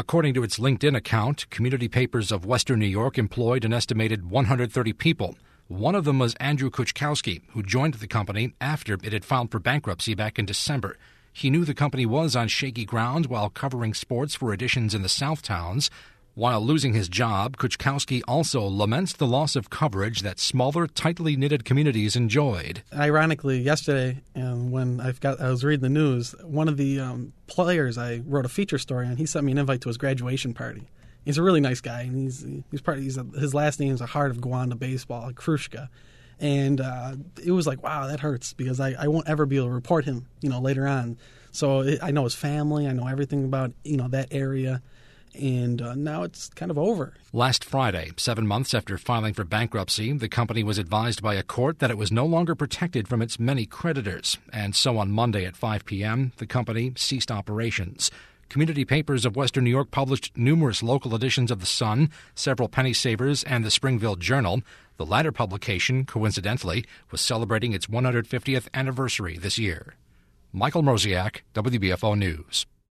According to its LinkedIn account, Community Papers of Western New York employed an estimated 130 people. One of them was Andrew Kuchkowski, who joined the company after it had filed for bankruptcy back in December. He knew the company was on shaky ground while covering sports for editions in the South Towns. While losing his job, Kuchkowski also laments the loss of coverage that smaller, tightly knitted communities enjoyed. Ironically, yesterday, when I was reading the news, one of the players I wrote a feature story on, he sent me an invite to his graduation party. He's a really nice guy, and his last name is a Heart of Gowanda Baseball, Krushka. And it was like, wow, that hurts, because I won't ever be able to report him, later on. So I know his family, I know everything about, that area. And now it's kind of over. Last Friday, 7 months after filing for bankruptcy, the company was advised by a court that it was no longer protected from its many creditors. And so on Monday at 5 p.m., the company ceased operations. Community Papers of Western New York published numerous local editions of The Sun, several Penny Savers, and the Springville Journal. The latter publication, coincidentally, was celebrating its 150th anniversary this year. Michael Mroziak, WBFO News.